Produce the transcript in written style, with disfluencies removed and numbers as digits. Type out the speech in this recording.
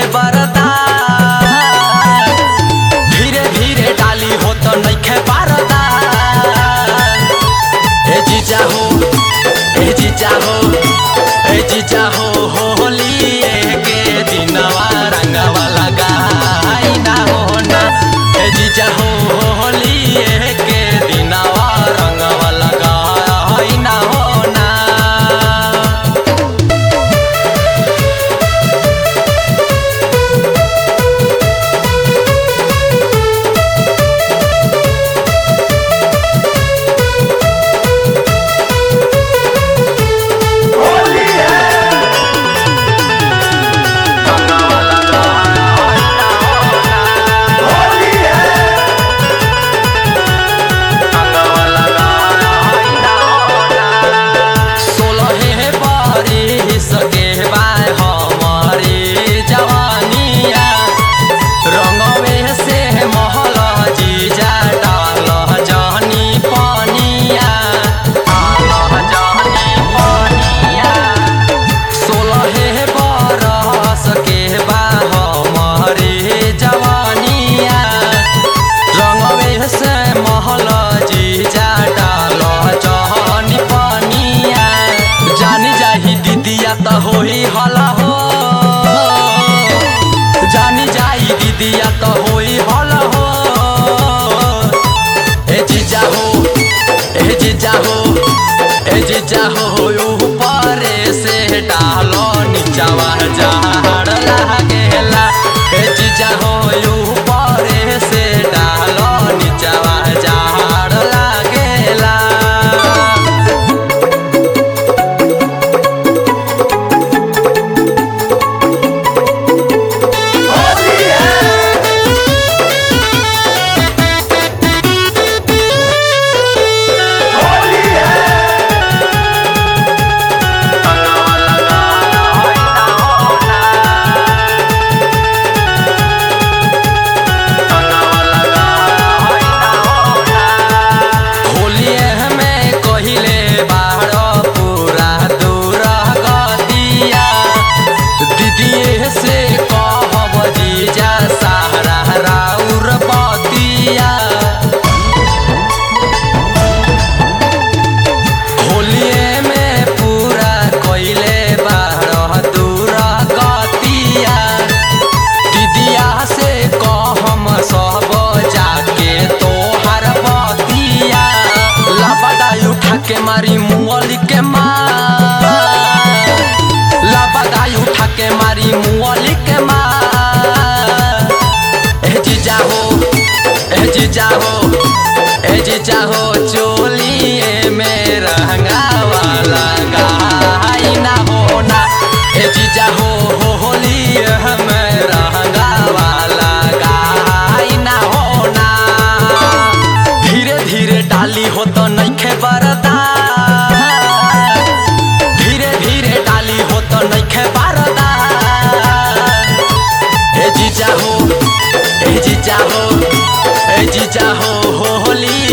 बरदा धीरे धीरे डाली हो तो नइखे बरदा। ए जीजा हो ए जीजा हो ए जीजा हो होली के दिनवा रंगवा लगाई ना हो ना। ए जीजा हो होली के दिनवा रंगवा लगाई ना हो ना। होई हला हो जानी जाई दीदिया तो होई हला हो। ए जीजा हो ए जीजा हो ए जीजा हो ऊपर से डालो नीचावा झाड़ लागेला। ए जीजा हो ऊपर से डालो नीचावा झाड़ लागेला। के मारी मुअली के मार लापताई उठा के मारी मुअली के मार। ए जीजा हो ए जीजा हो ए जीजा हो चोलिए में रंगावा लगाई ना हो ना। ए जीजा हो होली में रंगावा लगाई ना हो ना। धीरे धीरे डाली हो तो नइखे बरदा धीरे धीरे डाली हो तो नइखे बरदा। ए जीजा हो ए जीजा हो ए जीजा हो होली